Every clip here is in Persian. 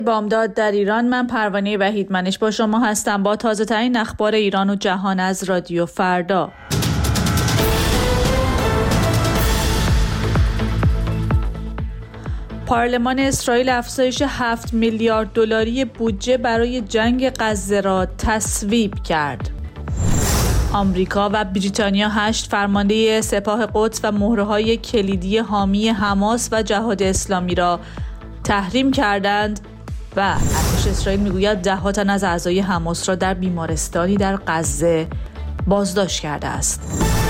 بامداد در ایران. من پروانه وحیدمنش با شما هستم با تازه ترین اخبار ایران و جهان از رادیو فردا. پارلمان اسرائیل افزایش 7 میلیارد دلاری بودجه برای جنگ غزه را تصویب کرد. آمریکا و بریتانیا 8 فرمانده سپاه قدس و مهره‌های کلیدی حامی حماس و جهاد اسلامی را تحریم کردند و ارتش اسرائیل میگوید 10 تن از اعضای حماس را در بیمارستانی در غزه بازداشت کرده است.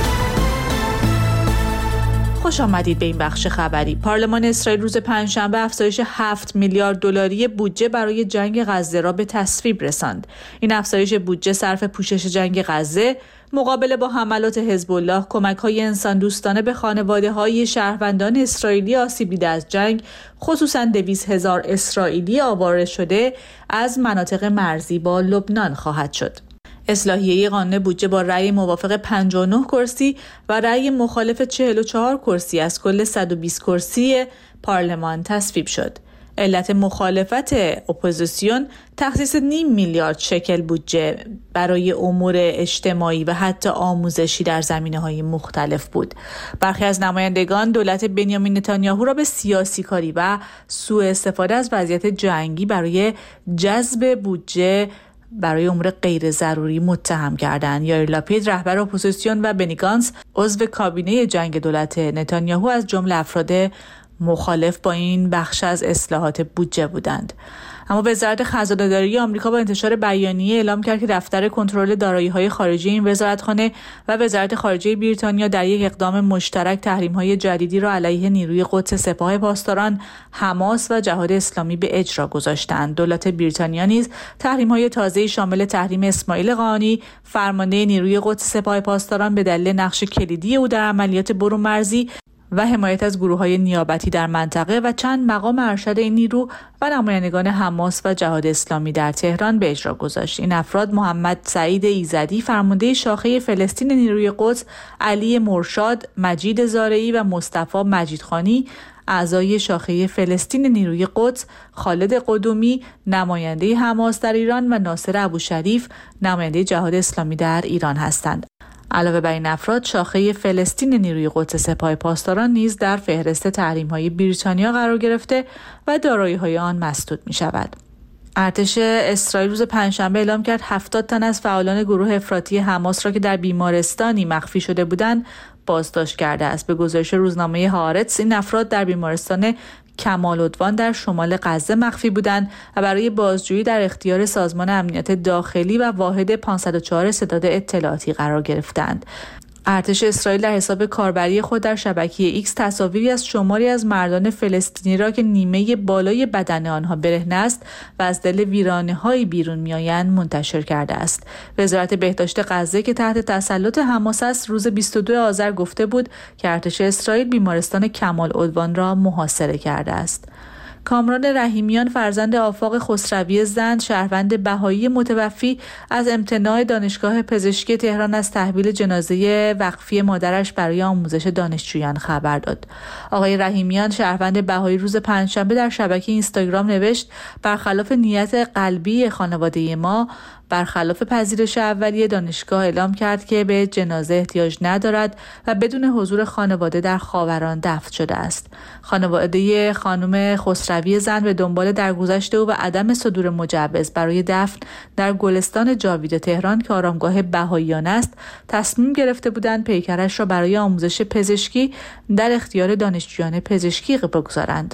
خوش آمدید به این بخش خبری. پارلمان اسرائیل روز پنجشنبه افزایش 7 میلیارد دلاری بودجه برای جنگ غزه را به تصویب رساند. این افزایش بودجه صرف پوشش جنگ غزه، مقابله با حملات حزب الله، کمک‌های انسان دوستانه به خانواده‌های شهروندان اسرائیلی آسیب دیده از جنگ، خصوصاً 200,000 اسرائیلی آواره شده از مناطق مرزی با لبنان خواهد شد. اصلاحیه قانون بودجه با رأی موافق 59 کرسی و رأی مخالف 44 کرسی از کل 120 کرسی پارلمان تصویب شد. علت مخالفت اپوزیسیون تخصیص 0.5 میلیارد شکل بودجه برای امور اجتماعی و حتی آموزشی در زمینه‌های مختلف بود. برخی از نمایندگان دولت بنیامین نتانیاهو را به سیاسی کاری و سوء استفاده از وضعیت جنگی برای جذب بودجه برای امور غیر ضروری متهم کردند. یائیر لاپید رهبر اپوزیسیون و بنی گانتز عضو کابینه جنگ دولت نتانیاهو از جمله افراد مخالف با این بخش از اصلاحات بودجه بودند. اما وزارت خزانه‌داری آمریکا با انتشار بیانیه اعلام کرد که دفتر کنترل دارایی‌های خارجی این وزارتخانه و وزارت خارجه بریتانیا در یک اقدام مشترک تحریم‌های جدیدی را علیه نیروی قدس سپاه پاسداران، حماس و جهاد اسلامی به اجرا گذاشتند. دولت بریتانیا نیز تحریم‌های تازه‌ای شامل تحریم اسماعیل قاآنی، فرمانده نیروی قدس سپاه پاسداران به دلیل نقش کلیدی او در عملیات برون مرزی و حمایت از گروه‌های نیابتی در منطقه و چند مقام ارشد این نیرو و نمایندگان حماس و جهاد اسلامی در تهران به اجرا گذاشت. این افراد محمد سعید ایزدی فرمانده شاخه فلسطین نیروی قدس، علی مرشاد، مجید زارعی و مصطفی مجیدخانی اعضای شاخه فلسطین نیروی قدس، خالد قدومی نماینده حماس در ایران و ناصر ابوشریف نماینده جهاد اسلامی در ایران هستند. علاوه بر این افراد، شاخه فلسطین نیروی قدس سپاه پاسداران نیز در فهرست تحریم‌های بریتانیا قرار گرفته و دارایی‌های آن مسدود می‌شود. ارتش اسرائیل روز پنجشنبه اعلام کرد 70 تن از فعالان گروه افراطی حماس را که در بیمارستانی مخفی شده بودند بازداشت کرده است. به گزارش روزنامه هارتس، این افراد در بیمارستان کمال عدوان در شمال غزه مخفی بودند و برای بازجویی در اختیار سازمان امنیت داخلی و واحد 504 ستاد اطلاعاتی قرار گرفتند. ارتش اسرائیل در حساب کاربری خود در شبکه ایکس تصاویری از شماری از مردان فلسطینی را که نیمه بالای بدن آنها برهنه است و از دل ویرانه‌های بیرون می‌آیند منتشر کرده است. وزارت بهداشت غزه که تحت تسلط حماس است روز 22 آذر گفته بود که ارتش اسرائیل بیمارستان کمال عدوان را محاصره کرده است. کامران رحیمیان فرزند آفاق خسروی زند، شهروند بهایی متوفی، از امتناع دانشگاه پزشکی تهران از تحویل جنازه وقفی مادرش برای آموزش دانشجویان خبر داد. آقای رحیمیان شهروند بهایی روز پنجشنبه در شبکه اینستاگرام نوشت: برخلاف نیت قلبی خانواده ما، برخلاف پذیرش اولیه دانشگاه اعلام کرد که به جنازه احتیاج ندارد و بدون حضور خانواده در خاوران دفن شده است. خانواده خانم خسروی زند به دنبال درگذشت او و عدم صدور مجوز برای دفن در گلستان جاوید تهران که آرامگاه بهائیان است، تصمیم گرفته بودند پیکرش را برای آموزش پزشکی در اختیار دانشجویان پزشکی بگذارند.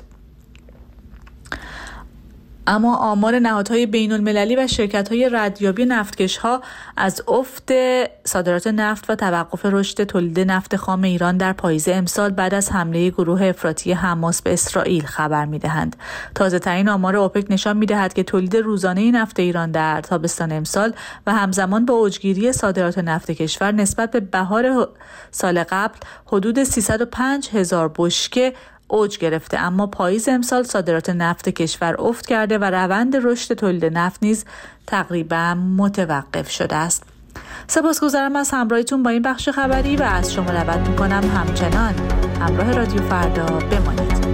اما آمار نهادهای بین‌المللی و شرکت‌های ردیابی نفتکش‌ها از افت صادرات نفت و توقف رشد تولید نفت خام ایران در پاییز امسال بعد از حمله گروه افراطی حماس به اسرائیل خبر می‌دهند. تازه‌ترین آمار اوپک نشان می‌دهد که تولید روزانه نفت ایران در تابستان امسال و همزمان با اوجگیری صادرات نفت کشور نسبت به بهار سال قبل حدود 305,000 بشکه اوج گرفته، اما پاییز امسال صادرات نفت کشور افت کرده و روند رشد تولید نفت نیز تقریبا متوقف شده است. سپاسگزارم از همراهیتون با این بخش خبری و از شما دعوت می‌کنم همچنان همراه رادیو فردا بمانید.